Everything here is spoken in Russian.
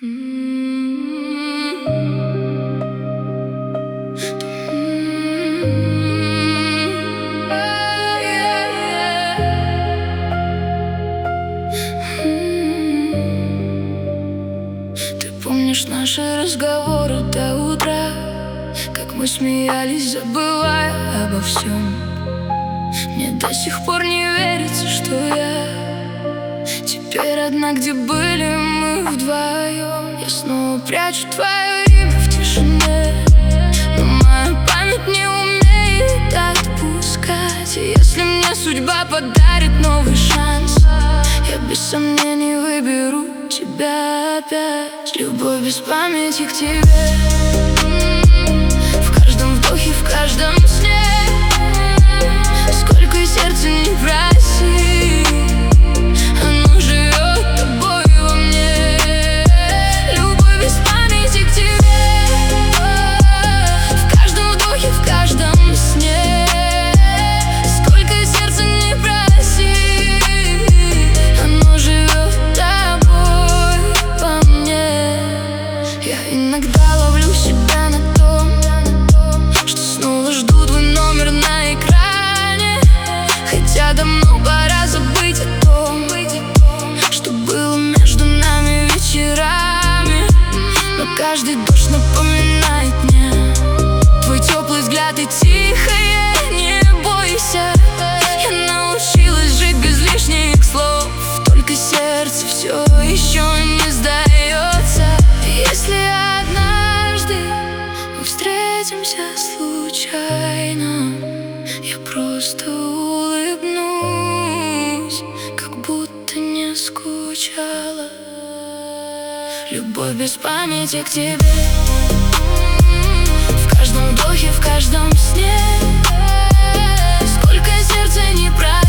Ты помнишь наши разговоры до утра, как мы смеялись, забывая обо всем? Мне до сих пор не верится, что я теперь одна, где были мы вдвоем. Я снова прячу твое имя в тишине, но моя память не умеет отпускать. И если мне судьба подарит новый шанс, я без сомнений выберу тебя опять. Любовь без памяти к тебе, в каждом вдохе, в каждом сне. Сколько сердца не проси, оно живет тобой во мне. Любовь без памяти к тебе, в каждом вдохе, в каждом сне. Сколько сердца не проси, оно живет тобой во мне. Я иногда ловлю себя на том, что снова жду твой номер на экране, хотя давно пора забыть о том, что было между нами вечерами. Но каждый дождь напоминает мне твой теплый взгляд и тихое «не бойся». Я научилась жить без лишних слов, только сердце все еще не сдается. Если однажды мы встретимся случайно, я просто улыбнусь, как будто не скучала. Любовь без памяти к тебе, в каждом вдохе, в каждом сне. Сколько сердца не проси,